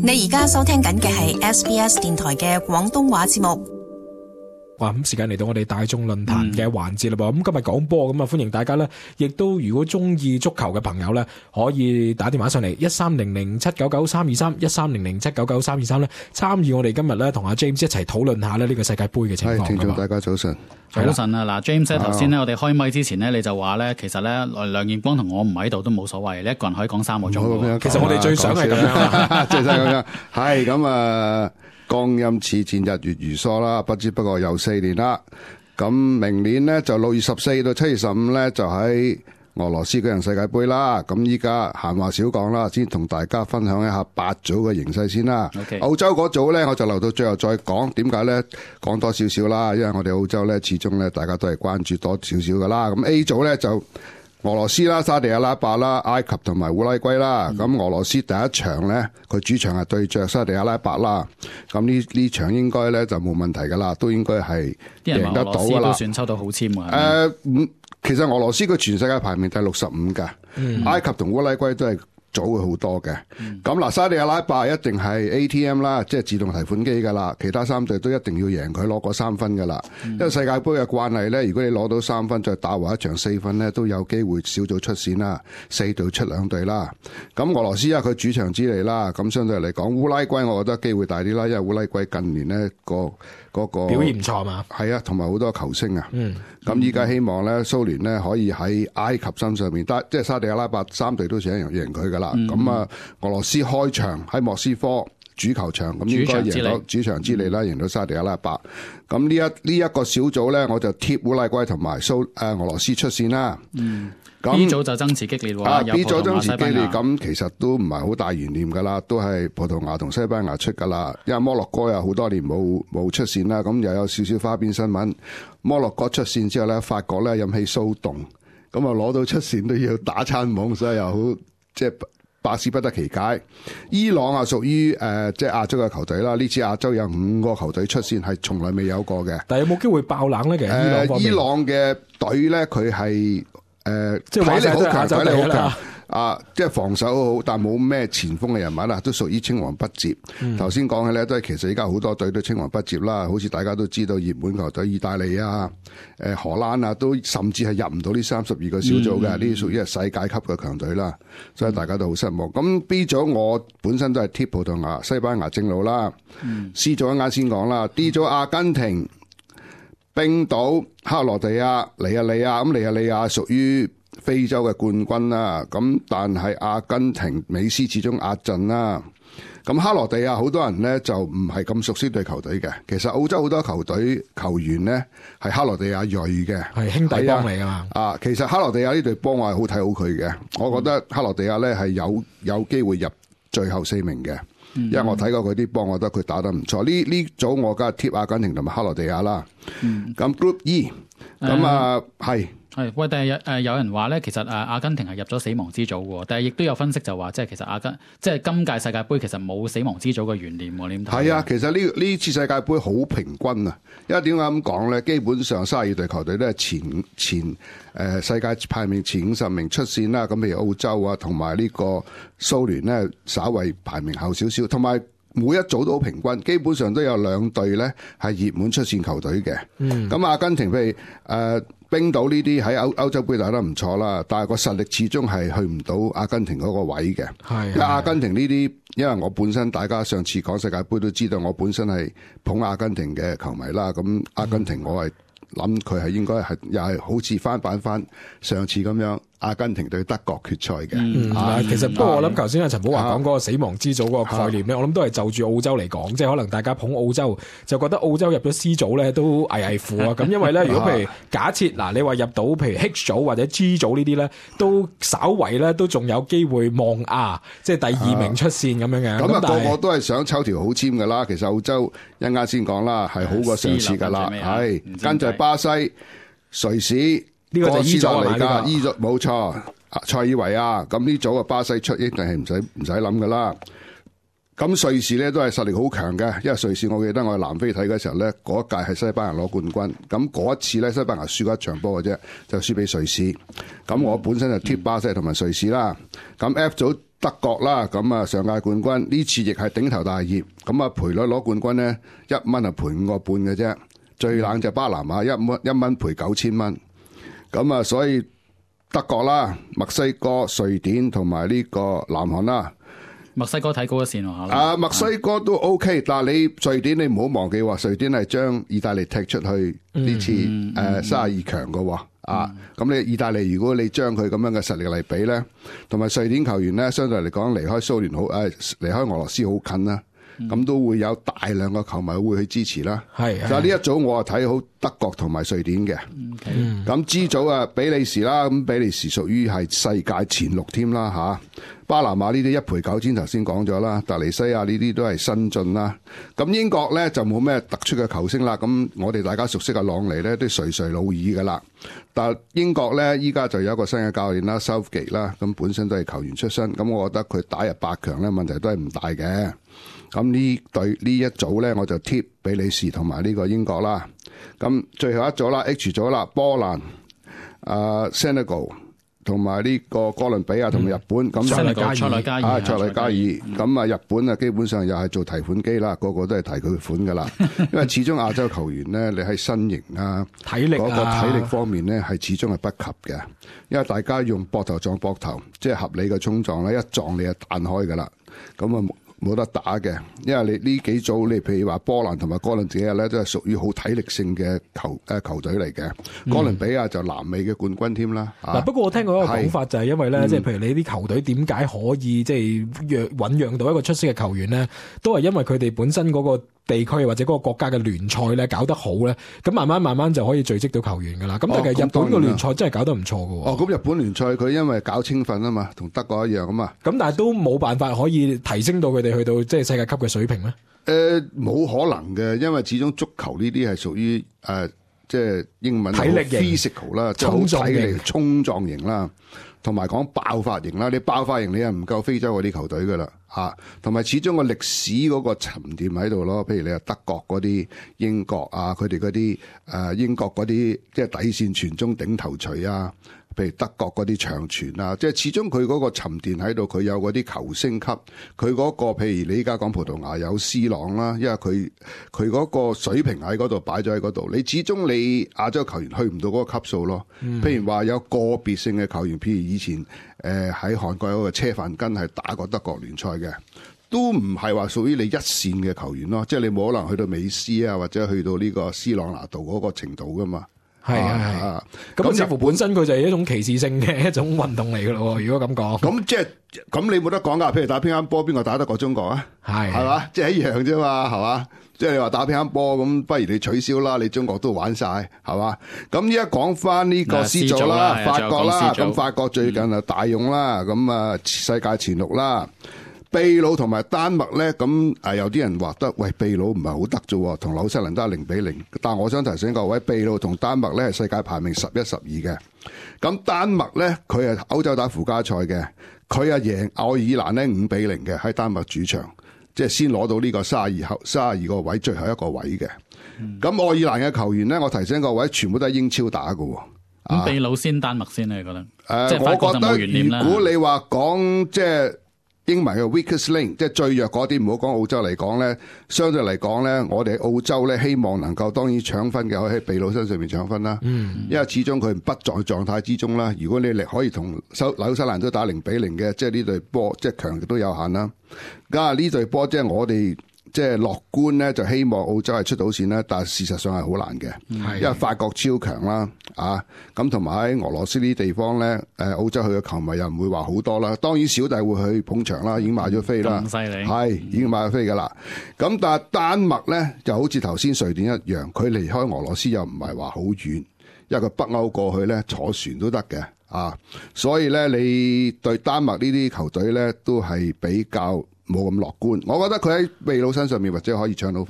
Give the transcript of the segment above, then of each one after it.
你而家收聽緊嘅係 SBS 電台嘅廣東話節目。 哇！咁時間嚟到我哋大眾論壇嘅環節啦噃，咁今日講波咁啊，歡迎大家咧，亦都如果中意足球嘅朋友咧，可以打電話上嚟1300799323 1300799323咧，參與我哋今日咧同阿 James 一齊討論下咧呢個世界盃嘅情況。 聽眾大家早晨。 早晨啊！嗱 ，James 頭先咧，我哋開咪之前咧，你就話咧，其實咧梁彥光同我唔喺度都冇所謂，你一個人可以講3個鐘。 其實我哋最想係咁樣， 最想咁樣。係咁啊！光陰似箭，日月如梭啦，不知不覺又4年啦。咁明年呢，就6月14到7月15咧，就喺俄羅斯舉行世界盃啦。咁依家閒話少講啦，先同大家分享一下8組嘅形勢先啦。 Okay. 澳洲嗰組咧，我就留到最後再講。點解咧？講多少少啦，因為我哋澳洲咧，始終咧，大家都係關注多少少噶啦。咁 A 組咧就俄羅斯啦、沙地阿拉伯啦、埃及同埋烏拉圭啦。咁俄羅斯第一場咧，佢主場係對著沙地阿拉伯啦。咁呢場應該咧就冇問題噶啦，都應該係贏得到噶啦。 啲人話俄羅斯都算抽到好簽啊。 其實俄羅斯佢全世界排名第65㗎，埃及同烏拉圭都係早佢好多嘅。咁嗱，沙地阿拉伯一定係 ATM 啦，即係自動提款機㗎啦。其他3隊都一定要贏佢攞嗰3分㗎啦。因為世界盃嘅慣例咧，如果你攞到3分再打和一場4分咧，都有機會小組出線啦，4隊出2隊啦。咁俄羅斯啊，佢主場之利啦，咁相對嚟講，烏拉圭我覺得機會大啲啦，因為烏拉圭近年咧嗰個表現唔錯嘛。 係啊，同埋好多球星啊。咁依家希望咧，蘇聯咧可以喺埃及身上面，即係沙地阿拉伯3隊都想贏佢噶啦。咁啊，俄羅斯開場喺莫斯科主球場，咁應該贏到主場之利啦，贏到沙地阿拉伯。咁呢一個小組咧，我就貼烏拉圭同埋俄羅斯出線啦。 B 組就爭持激烈喎。 B 組爭持激烈，咁其實都唔係好大懸念噶啦，都係葡萄牙同西班牙出噶啦。因為摩洛哥又好多年冇出線啦，咁又有少少花邊新聞。摩洛哥出線之後咧，法國咧引起騷動，咁啊攞到出線都要打餐懵，所以又好即係百思不得其解。伊朗啊屬於即係亞洲嘅球隊啦，呢次亞洲有5個球隊出線係從來未有過嘅。 但係有冇機會爆冷咧？其實伊朗嘅隊咧，佢係即係體力好強， 體力好強啊！即係防守好，但冇咩前鋒嘅人物啦，都屬於青黃不接。頭先講嘅咧，都係其實而家好多隊都青黃不接啦。好似大家都知道，熱門球隊意大利啊、荷蘭啊，都甚至係入唔到呢32個小組嘅，呢啲屬於係世界級嘅強隊啦。所以大家都好失望。咁 B 組我本身都係貼葡萄牙、西班牙正路啦。C 組啱先講啦。D 組阿根廷、冰島、克羅地亞、尼日利亞，咁尼日利亞屬於非洲嘅冠軍啦，咁但係阿根廷美斯始終壓陣啦。咁克羅地亞好多人呢就唔係咁熟悉對球隊嘅，其實澳洲好多球隊球員呢係克羅地亞裔嘅，係兄弟幫嚟㗎嘛。 其實克羅地亞呢隊幫我係好睇好佢嘅，我覺得克羅地亞呢係有機會入最後4名嘅。因為我睇過佢啲波，我覺得佢打得唔錯。呢組我梗係貼阿根廷同埋克羅地亞啦。咁 Group E 咁係喂，但係有人話咧，其實阿根廷係入咗死亡之組喎，但係亦都有分析就話，即係其實即係今屆世界盃其實冇死亡之組嘅懸念喎，你點睇？ 係啊，其實呢次世界盃好平均啊，因為點解咁講咧？基本上32隊球隊都係前世界排名前50名出線啦。咁譬如澳洲啊，同埋呢個蘇聯咧，稍為排名後少少，同埋每一組都好平均，基本上都有2隊咧係熱門出線球隊嘅。咁阿根廷譬如冰島呢啲喺歐洲盃打得唔錯啦，但係個實力始終係去唔到阿根廷嗰個位嘅。因為阿根廷呢啲，因為我本身大家上次講世界盃都知道，我本身係捧阿根廷嘅球迷啦。咁阿根廷我係諗佢係應該係又係好似翻版翻上次咁樣。阿根廷對德國決賽嘅， 其實不過我諗頭先阿陳寶華講嗰個死亡之組嗰個概念咧，我諗都係就住澳洲嚟講，即係可能大家捧澳洲就覺得澳洲入咗 C 組咧都危危乎啊！咁因為咧，如果譬如假設嗱，你話入到譬如 H 組或者 G 組呢啲咧，都稍為咧都仲有機會望亞，即係第2名出線咁樣嘅。 咁個個都係想抽條好簽㗎啦。其實澳洲一陣間先講啦，係好過上次㗎啦，係跟住巴西、瑞士。呢個就 E 組嚟㗎，E 組冇錯。塞爾維亞咁呢組嘅巴西出一定係唔使諗㗎啦。咁瑞士咧都係實力好強嘅，因為瑞士我記得我去南非睇嘅時候咧，嗰一屆係西班牙攞冠軍。咁嗰一次咧，西班牙輸過一場波嘅啫，就輸俾瑞士。咁我本身就貼巴西同埋瑞士啦。咁 F 組德國啦，咁啊上屆冠軍，呢次亦係頂頭大業，咁啊賠率攞冠軍咧1蚊係賠5個半嘅啫，最冷就巴拿馬1蚊賠9000蚊，咁啊所以德國啦、墨西哥、瑞典同埋呢個南韓啦。 墨西哥睇高一線喎， 啊，墨西哥都 OK，但係你瑞典你唔好忘記話，瑞典係將意大利踢出去呢次32強嘅喎。咁你意大利如果你將佢咁樣嘅實力嚟比咧，同埋瑞典球員咧，相對嚟講離開蘇聯好離開俄羅斯好近啦，咁都會有大量嘅球迷會去支持啦。 係， 就呢一組我係睇好德國同埋瑞典嘅。咁 G 組啊，比利時啦，咁比利時屬於係世界前6添啦嚇。巴拿馬呢啲1賠9000頭先講咗啦，突尼西亞呢啲都係新進啦。咁英國咧就冇咩突出嘅球星啦。咁我哋大家熟悉嘅朗尼咧都垂垂老矣噶啦。但英國咧依家就有一個新嘅教練啦 Southgate 啦，咁本身都係球員出身，咁我覺得佢打入8強咧問題都係唔大嘅。咁呢隊呢一組咧我就貼比利時同埋呢個英國啦。咁最後一組啦 H 組啦，波蘭、Senegal。同埋呢個哥倫比亞同埋日本，咁塞內加爾， 咁啊日本啊基本上又係做提款機啦，個個都係提佢款噶啦，因為始終亞洲球員咧，你喺身形啊、 體力嗰個體力方面咧，係始終係不及嘅，因為大家用膊頭撞膊頭，即係合理嘅衝撞咧，一撞你就彈開噶啦，咁啊冇得打嘅，因為你呢幾組，你譬如話波蘭同埋哥倫比亞咧，都係屬於好體力性嘅球隊嚟嘅。哥倫比亞就南美嘅冠軍添啦。 嗱，不過我聽過一個講法就係因為咧，即係譬如你啲球隊點解可以即係醞釀到一個出色嘅球員咧，都係因為佢哋本身嗰個地區或者嗰個國家嘅聯賽咧搞得好咧，咁慢慢就可以聚積到球員噶啦。咁但係日本嘅聯賽真係搞得唔錯㗎喎。 咁日本聯賽佢因為搞青訓啊嘛，同德國一樣啊嘛。 咁但係都冇辦法可以提升到佢哋去到即係世界級嘅水平咧。 冇可能嘅，因為始終足球呢啲係屬於即係英文體力型 physical 啦，即係好體力衝撞型啦，同埋講爆發型啦。你爆發型你係唔夠非洲嗰啲球隊噶啦嚇，同埋始終個歷史嗰個沉澱喺度咯。譬如你話德國嗰啲、英國啊，佢哋嗰啲英國嗰啲即係底線傳中頂頭錘啊。譬如德國嗰啲長傳啊，即係始終佢嗰個沉澱喺度，佢有嗰啲球星級，佢嗰個譬如你依家講葡萄牙有 C 朗啦，因為佢嗰個水平喺嗰度擺咗喺嗰度，你始終你亞洲球員去唔到嗰個級數咯。譬如話有個別性嘅球員，譬如以前喺韓國有個車範根係打過德國聯賽嘅，都唔係話屬於你一線嘅球員咯，即係你冇可能去到美斯啊，或者去到呢個斯朗拿度嗰個程度噶嘛。 係咁似乎本身佢就係一種歧視性嘅一種運動嚟噶咯。如果咁講， 咁即係咁你冇得講噶。譬如打乒乓波，邊個打得過中國啊？係嘛，即係一樣啫嘛，係嘛。即係你話打乒乓波咁，不如你取消啦，你中國都玩晒，係嘛。咁依家講翻呢個 C 組啦，法國啦，咁法國最近啊大勇啦，咁啊世界前6啦。秘魯同埋丹麥咧，咁有啲人話得，喂，秘魯唔係好得啫，同紐西蘭都係0-0。但我想提醒各位，秘魯同丹麥咧係世界排名11、12嘅。咁丹麥咧，佢係歐洲打附加賽嘅，佢係贏愛爾蘭咧5-0嘅喺丹麥主場，即係先攞到呢個32個位，最後一個位嘅。咁愛爾蘭嘅球員咧，我提醒各位，全部都係英超打㗎。 咁秘魯先，丹麥先，你覺得？ 即係我覺得，如果你話講即係。英文嘅 weakest link， 即係最弱嗰啲，唔好講澳洲嚟講咧，相對嚟講咧，我哋澳洲咧希望能夠當然搶分嘅，可以喺秘魯身上面搶分啦。因為始終佢不在狀態之中啦。如果你嚟可以同紐西蘭都打0-0嘅，即係呢隊波即係強極都有限啦。咁呢隊波即係我哋即係樂觀咧，就希望澳洲係出到線啦。但係事實上係好難嘅，因為法國超強啦，咁同埋喺俄羅斯呢啲地方咧，澳洲去嘅球迷又唔會話好多啦。當然小弟會去捧場啦，已經買咗飛啦， 咁犀利係已經買咗飛噶啦。咁但係丹麥咧就好似頭先瑞典一樣，佢離開俄羅斯又唔係話好遠，因為佢北歐過去咧坐船都得嘅所以咧你對丹麥呢啲球隊咧都係比較冇咁樂觀，我覺得佢喺秘魯身上面或者可以搶到分啦。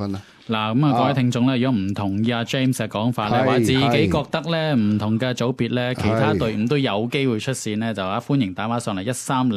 嗱，咁各位聽眾咧，如果唔同意阿 James 嘅講法咧，話自己覺得咧唔同嘅組別咧，其他隊伍都有機會出線咧，就歡迎打返上嚟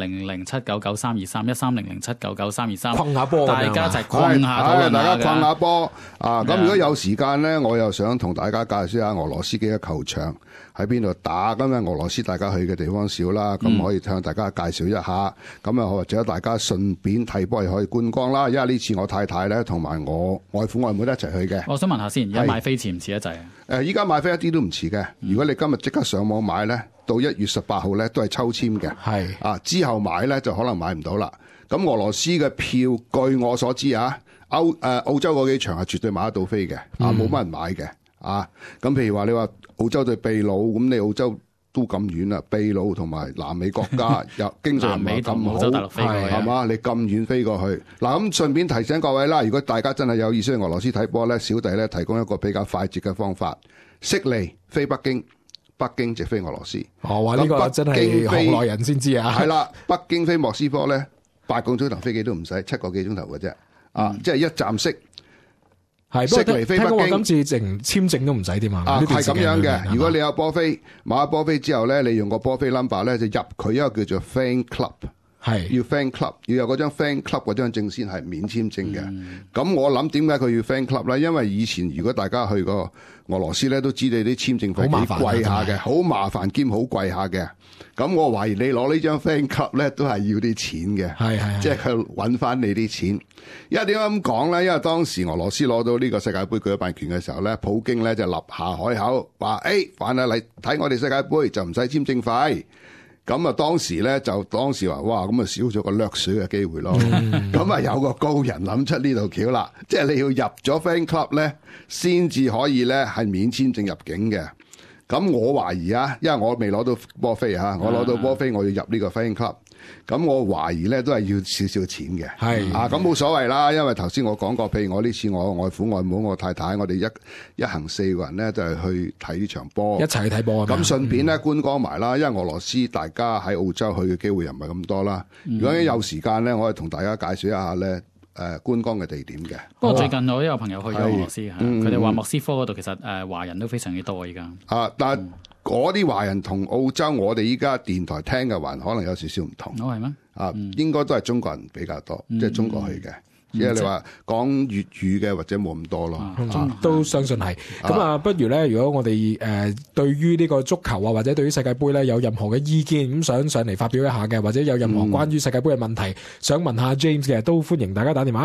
13007993231300799323， 困下波， 大家一齊困下討論大家困下波啊！咁如果有時間咧，我又想同大家介紹下俄羅斯嘅球場喺邊度打。咁啊，俄羅斯大家去嘅地方少啦，咁可以向大家介紹一下。咁啊，或者大家順便睇波又可以觀光啦。因為呢次我太太咧同埋我外父外母一齊去嘅。 我想問下先，而家買飛遲唔遲一滯啊？ 依家買飛一啲都唔遲嘅。如果你今日即刻上網買咧，到1月18號咧都係抽籤嘅。 係啊，之後買咧就可能買唔到啦。咁俄羅斯嘅票，據我所知啊，澳洲嗰幾場係絕對買得到飛嘅，冇乜人買嘅。咁譬如話你話澳洲對秘魯，咁你澳洲都咁遠啦，秘魯同埋南美國家又經濟唔係咁好，係嘛？你咁遠飛過去，嗱咁順便提醒各位啦，如果大家真係有意思去俄羅斯睇波咧，小弟咧提供一個比較快捷嘅方法，悉尼飛北京，北京直飛俄羅斯。 話呢個真係行內人先知啊！ 係啦，北京飛莫斯科咧，8個鐘頭飛機都唔使，7個幾鐘頭嘅啫。即係一站式。 係，不過聽講話今次淨簽證都唔使添啊！ 係咁樣嘅。如果你有波飛，買咗波飛之後咧，你用個波飛 number 咧就入佢一個叫做 fan club， 要 fan club， 要有嗰張 fan club 嗰張證先係免簽證嘅。咁我諗點解佢要 fan club 咧？因為以前如果大家去過俄羅斯咧，都知道啲簽證費幾貴下嘅，好麻煩兼好貴下嘅。咁我懷疑你攞呢張 fan club 咧，都係要啲錢嘅，即係佢揾翻你啲錢。因為點解咁講咧？因為當時俄羅斯攞到呢個世界盃舉辦權嘅時候咧，普京咧就立下海口，話凡係嚟睇我哋世界盃就唔使簽證費。咁啊，當時話哇，咁啊少咗個掠水嘅機會咯。咁有個高人諗出呢度橋啦，即係你要入咗 fan club 咧，先至可以咧係免簽證入境嘅。咁我懷疑因為我未攞到波飛我攞到波飛我要入呢個 fan club， 咁我懷疑咧都係要少少錢嘅。咁冇所謂啦，因為頭先我講過，譬如我呢次我外父外母我太太，我哋一行4個人咧就係去睇呢場波， 一齊去睇波。 咁順便咧觀光埋啦，因為俄羅斯大家喺澳洲去嘅機會又唔係咁多啦。如果有時間咧，我係同大家介紹一下咧。觀光嘅地點嘅。 不過最近我都有朋友去咗俄羅斯，佢哋話莫斯科嗰度其實華人都非常之多而家。但係嗰啲華人同澳洲我哋依家電台聽嘅華人可能有少少唔同。 係咩？ 應該都係中國人比較多，即係中國去嘅。因為你話講粵語嘅或者冇咁多咯， 都相信係。咁不如咧，如果我哋對於呢個足球或者對於世界盃咧有任何嘅意見，咁想上嚟發表一下嘅，或者有任何關於世界盃嘅問題，想問下 James 嘅，都歡迎大家打電話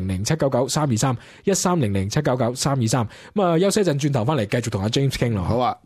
1300799323 1300799323。咁休息一陣，轉頭翻嚟繼續同阿 James 傾咯。 好啊。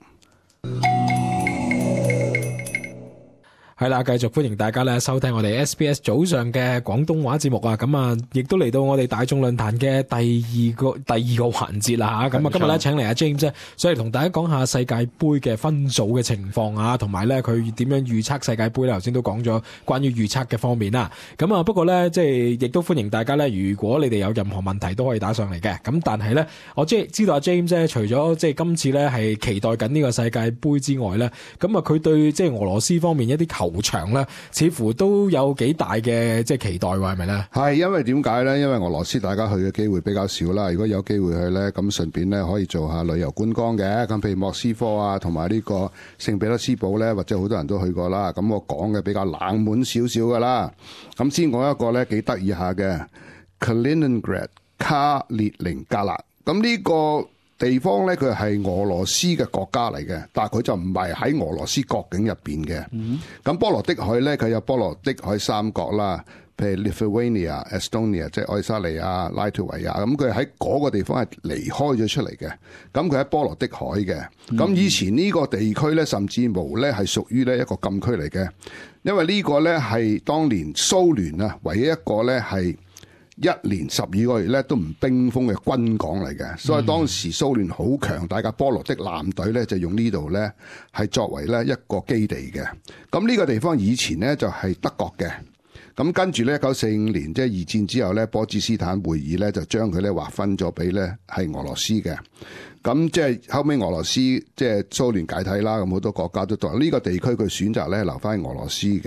係啦，繼續歡迎大家咧收聽我哋 SBS 早上嘅廣東話節目啊！咁亦都嚟到我哋大眾論壇嘅第二個環節啦吓。咁今日咧請嚟阿 James 咧，所以同大家講下世界盃嘅分組嘅情況啊，同埋咧佢點樣預測世界盃咧。頭先都講咗關於預測嘅方面啦。咁不過咧即係亦都歡迎大家咧，如果你哋有任何問題都可以打上嚟嘅。咁但係咧，我即係知道阿 James 咧，除咗即係今次咧係期待緊呢個世界盃之外咧，咁佢對即係俄羅斯方面一啲球場咧，似乎都有幾大嘅即係期待喎，係咪咧？係， 因為點解咧？因為俄羅斯大家去嘅機會比較少啦。如果有機會去咧，咁順便咧可以做下旅遊觀光嘅。咁譬如莫斯科啊，同埋呢個聖彼得斯堡咧，或者好多人都去過啦。咁我講嘅比較冷門少少噶啦。咁先講一個咧幾得意下嘅 Kaliningrad 卡列寧格勒。咁呢個地方咧，佢係俄羅斯嘅國家嚟嘅，但係佢就唔係喺俄羅斯國境入邊嘅。咁波羅的海咧，佢有波羅的海三角啦，譬如 Lithuania、Estonia， 即係愛沙尼亞、拉脫維亞。咁佢喺嗰個地方係離開咗出嚟嘅。咁佢喺波羅的海嘅。咁以前呢個地區咧，甚至無咧係屬於咧一個禁區嚟嘅，因為呢個咧係當年蘇聯啊唯一一個咧係1年12個月咧都唔冰封嘅軍港嚟嘅，所以當時蘇聯好強大嘅波羅的艦隊咧就用呢度咧係作為咧一個基地嘅。咁呢個地方以前咧就係德國嘅，咁跟住咧1945年即係二戰之後咧波茨斯坦會議咧就將佢咧劃分咗俾咧係俄羅斯嘅。咁即係後尾俄羅斯即係蘇聯解體啦，咁好多國家都當呢個地區佢選擇咧留翻俄羅斯嘅。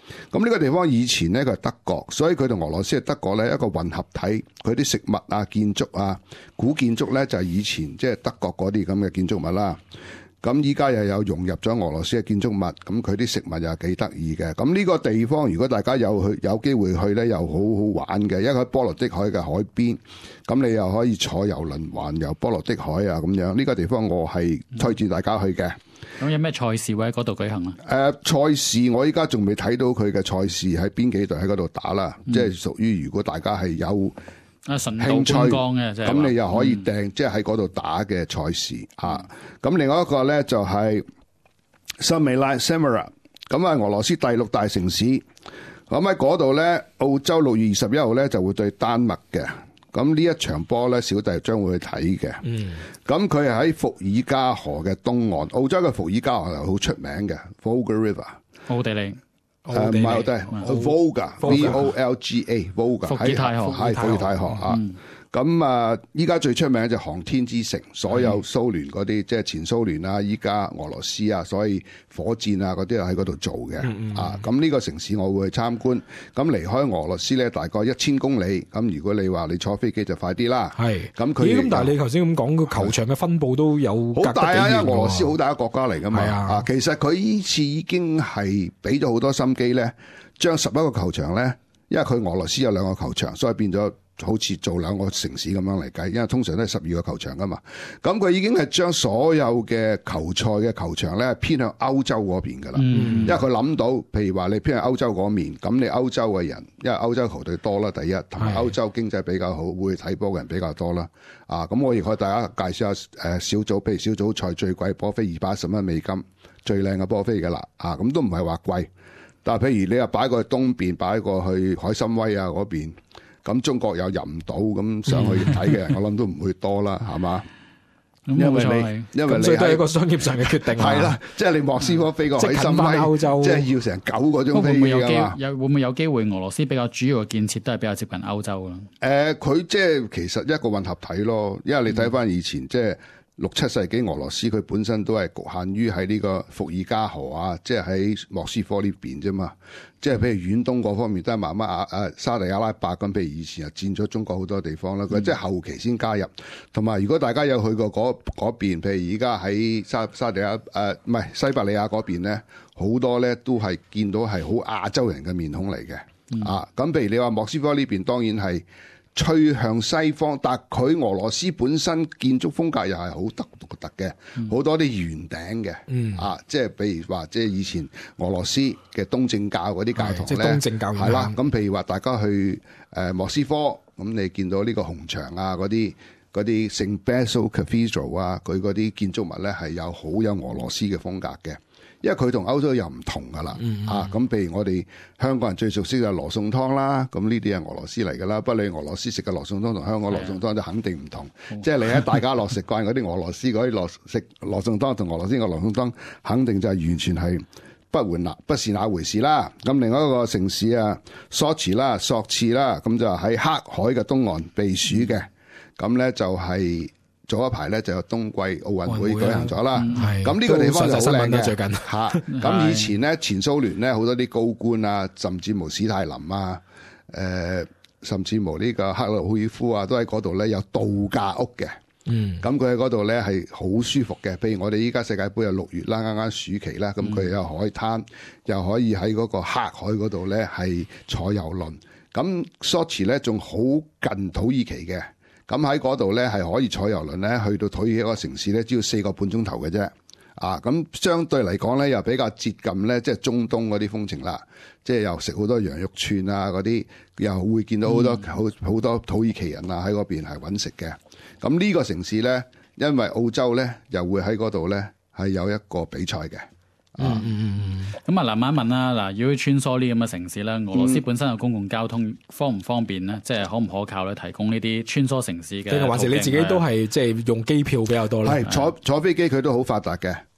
咁呢個地方以前咧佢係德國，所以佢同俄羅斯係德國咧一個混合體。佢啲食物啊、建築啊、古建築咧就係以前即係德國嗰啲咁嘅建築物啦。咁依家又有融入咗俄羅斯嘅建築物，咁佢啲食物又係幾得意嘅。咁呢個地方如果大家有機會去咧，又好好玩嘅，因為喺波羅的海嘅海邊，咁你又可以坐遊輪環遊波羅的海啊咁樣。呢個地方我係推薦大家去嘅。 咁有咩賽事會喺嗰度舉行啊？ 賽事我依家仲未睇到佢嘅賽事喺邊幾隊喺嗰度打啦，即係屬於如果大家係有興趣嘅，咁你又可以訂，即係喺嗰度打嘅賽事啊。咁另外一個咧就係森美拉 Samara， 咁啊俄羅斯第6大城市。咁喺嗰度咧，澳洲6月21號咧就會對丹麥嘅。咁呢一場波咧，小弟將會去睇嘅。咁佢係喺伏爾加河嘅東岸，澳洲嘅伏爾加河係好出名嘅 Volga River。奧地利。唔係奧地利 Volga V-O-L-G-A Volga 伏爾泰河係伏爾泰河啊。咁啊，依家最出名就航天之城，所有蘇聯嗰啲即係前蘇聯啊，依家俄羅斯啊，所以火箭啊嗰啲喺嗰度做嘅啊。咁呢個城市我會去參觀。咁離開俄羅斯咧，大概1000公里。咁如果你話你坐飛機就快啲啦。係。咁但係你頭先咁講個球場嘅分佈都有好大啊！因為俄羅斯好大一個國家嚟㗎嘛。啊，其實佢呢次已經係俾咗好多心機咧，將11個球場咧，因為佢俄羅斯有2個球場，所以變咗好似做2個城市咁樣嚟計，因為通常都係12個球場噶嘛。咁佢已經係將所有嘅球賽嘅球場咧偏向歐洲嗰邊噶啦。因為佢諗到，譬如話你偏向歐洲嗰面，咁你歐洲嘅人，因為歐洲球隊多啦，第一同埋歐洲經濟比較好，會睇波嘅人比較多啦。啊，咁我亦可以大家介紹下小組，譬如小組賽最貴波飛$210，最靚嘅波飛噶啦。啊，咁都唔係話貴。但係譬如你話擺過去東邊，擺過去海參崴啊嗰邊。咁中國又入唔到，咁上去睇嘅人，我諗都唔會多啦，係嘛？因為你所以都係一個商業上嘅決定。 係啦，即係你莫斯科飛過海參崴， 歐洲即係要成9個鐘飛㗎嘛。 會唔會有機會俄羅斯比較主要嘅建設都係比較接近歐洲啊？ 佢即係其實一個混合體咯，因為你睇翻以前即係6、7世紀俄羅斯，佢本身都係局限於喺呢個伏爾加河啊，即係喺莫斯科呢邊啫嘛。即係譬如遠東嗰方面都係慢慢沙地阿拉伯咁，譬如以前又佔咗中國好多地方啦。佢即係後期先加入。同埋如果大家有去過嗰邊，譬如而家喺沙地唔係西伯利亞嗰邊咧，好多咧都係見到係好亞洲人嘅面孔嚟嘅。咁譬如你話莫斯科呢邊，當然係趨向西方，但佢俄羅斯本身建築風格又係好獨特嘅，好多啲圓頂嘅，即係譬如話，即係以前俄羅斯嘅東正教嗰啲教堂咧， 即係東正教係啦。咁譬如話，大家去莫斯科，咁你見到呢個紅牆啊，嗰啲聖 Basil Cathedral 啊，佢嗰啲建築物咧係好有俄羅斯嘅風格嘅。因為佢同歐洲又唔同噶啦，咁譬如我哋香港人最熟悉就係羅宋湯啦，咁呢啲係俄羅斯嚟噶啦。不過你俄羅斯食嘅羅宋湯同香港羅宋湯就肯定唔同，即係你喺大家樂食慣嗰啲俄羅斯嗰啲食羅宋湯同俄羅斯嘅羅宋湯，肯定就係完全係不是那回事啦。咁另外一個城市啊，索契啦，咁就喺黑海嘅東岸避暑嘅，咁咧就係。早一排咧就有冬季奧運會舉行咗啦，咁呢個地方就好靚嘅。最近咁以前咧前蘇聯咧好多啲高官啊，甚至乎史泰林啊，甚至乎呢個克魯曉夫啊，都喺嗰度咧有度假屋嘅。咁佢喺嗰度咧係好舒服嘅。譬如我哋依家世界盃有6月啦，啱啱暑期啦，咁佢有海灘，又可以喺嗰個黑海嗰度咧係坐遊輪。咁索契咧仲好近土耳其嘅。咁喺嗰度咧係可以坐遊輪咧去到土耳其一個城市咧，只要4個半鐘頭嘅啫。咁相對嚟講咧又比較接近咧，即係中東嗰啲風情啦。即係又食好多羊肉串啊嗰啲，又會見到好多土耳其人啊喺嗰邊係揾食嘅。咁呢個城市咧，因為澳洲咧又會喺嗰度咧係有一個比賽嘅。 咁嗱，問一問啦，嗱，如果穿梭呢咁嘅城市咧，俄羅斯本身嘅公共交通方唔方便咧？即係可唔可靠咧？提供呢啲穿梭城市嘅，定係還是你自己都係即係用機票比較多咧？係坐飛機佢都好發達嘅。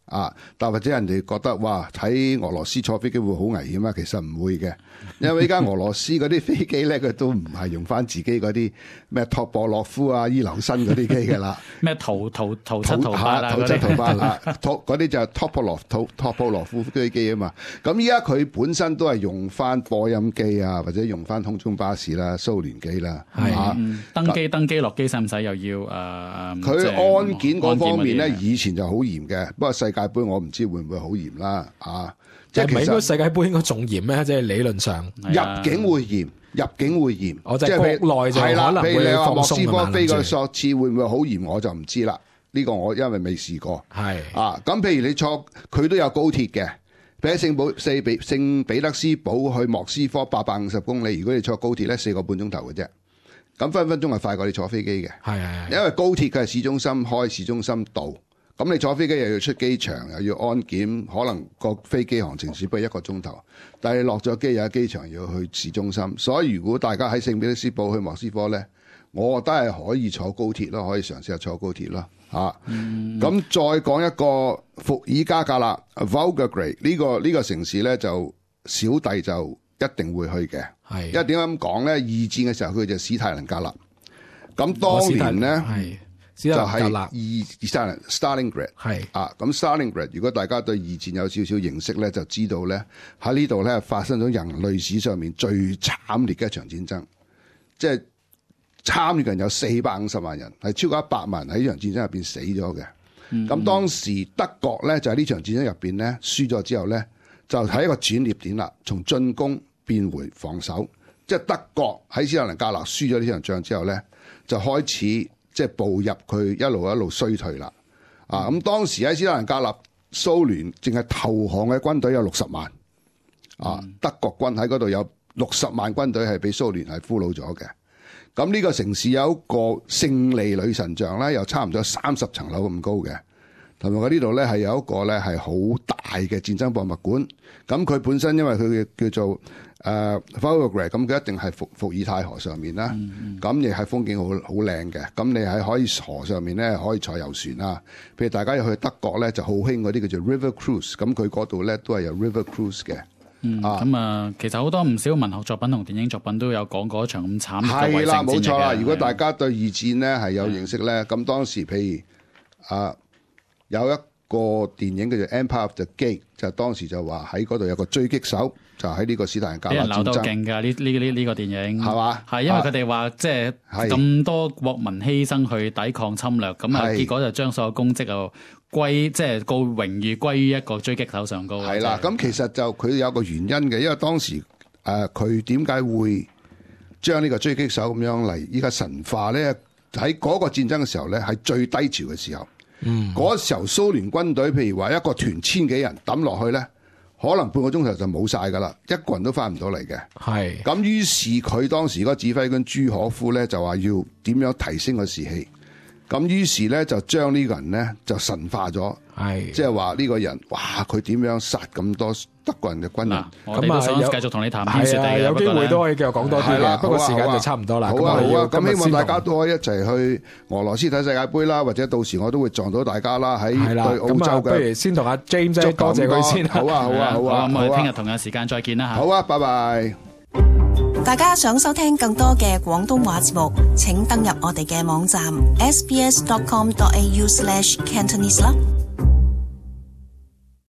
但或者人哋覺得哇，睇俄羅斯坐飛機會好危險啊，其實唔會嘅，因為依家俄羅斯嗰啲飛機咧，佢都唔係用翻自己嗰啲咩托波洛夫啊、伊留申嗰啲機噶啦， 咩圖7圖8啦， 圖7圖8啦，嗰啲就係托波洛夫飛機啊嘛。咁依家佢本身都係用翻波音機啊，或者用翻空中巴士啦、蘇聯機啦， 登機落機使唔使又要佢安檢嗰方面咧，以前就好嚴嘅，不過世界盃我唔知會唔會好嚴啦， 即係其實世界盃應該仲嚴咩？即係理論上入境會嚴， 即係國內就可能會譬如你話莫斯科放鬆飛個索契會唔會好嚴，我就唔知啦。呢個我因為未試過。咁譬如你坐佢都有高鐵嘅，譬如聖彼得斯堡去莫斯科850公里，如果你坐高鐵咧4個半鐘頭嘅啫。咁分鐘係快過你坐飛機嘅，因為高鐵佢係市中心開，市中心到，咁你坐飛機又要出機場，又要安檢，可能個飛機行程只不過1個鐘頭，但係你落咗機又喺機場要去市中心，所以如果大家喺聖彼得斯堡去莫斯科咧，我覺得係可以坐高鐵咯，可以嘗試下坐高鐵咯，咁再講一個伏爾加格勒 Volgograd 呢個城市咧，就小弟就一定會去嘅。因為點解咁講咧？二戰嘅時候佢就史太林格勒，咁當年咧就係Stalingrad 咁 Stalingrad 如果大家對二戰有少少認識咧，就知道咧喺呢度咧發生咗人類史上面最慘烈嘅一場戰爭，即係參與嘅人有450萬人，係超過100萬人喺呢場戰爭入邊死咗嘅。咁當時德國咧就喺呢場戰爭入邊咧輸咗之後咧，就係一個轉捩點啦，從進攻變回防守，即係德國喺斯大林格勒輸咗呢場仗之後咧，就開始即係步入佢一路衰退啦。咁當時喺斯大林格勒，蘇聯淨係投降嘅軍隊有60萬，德國軍喺嗰度有60萬軍隊係俾蘇聯係俘虜咗嘅。咁呢個城市有一個勝利女神像咧，又差唔多30層樓咁高嘅。同埋佢呢度咧係有一個咧係好大嘅戰爭博物館。咁佢本身因為佢嘅叫做Volgograd， 咁佢一定係伏爾泰河上面啦。咁亦係風景好靚嘅。咁你喺可以河上面咧可以坐遊船啦。譬如大家要去德國咧就好興嗰啲叫做 River Cruise。咁佢嗰度咧都係有 River Cruise 嘅。 其實好多唔少文學作品同電影作品都有講過一場咁慘嘅衛星戰役嘅。係啦， 冇錯啦。如果大家對二戰咧係有認識咧，咁當時譬如有一個電影叫做《Empire of the Gate》，就當時就話喺嗰度有個狙擊手，就喺呢個斯大林格勒戰爭。俾人鬧到勁㗎呢個電影，係嘛？係因為佢哋話即係咁多國民犧牲去抵抗侵略，咁結果就將所有功績又即係個榮譽歸於一個狙擊手上高。係啦，咁其實就佢有個原因嘅，因為當時佢點解會將呢個狙擊手咁樣嚟依家神化咧？喺嗰個戰爭嘅時候咧，係最低潮嘅時候。嗰時候蘇聯軍隊譬如話一個團1000幾人抌落去咧，可能半個鐘頭就冇晒噶啦，一個人都翻唔到嚟嘅。係咁，於是佢當時嗰個指揮官朱可夫咧就話要點樣提升個士氣。咁於是咧就將呢個人咧就神化咗，即係話呢個人哇佢點樣殺咁多德國人嘅軍人。 咁啊想繼續同你談天說地嘅， 有機會都可以繼續講多啲嘅。不過時間就差唔多啦。好啊， 咁希望大家都可以一齊去俄羅斯睇世界盃啦，或者到時我都會撞到大家啦。喺對澳洲嘅， 不如先同阿 James 多謝佢先。 好啊。 咁我哋聽日同樣時間再見啦。 好啊，拜拜。 大家想收聽更多嘅廣東話節目，請登入我哋嘅網站 sbs.com.au/Cantonese 啦。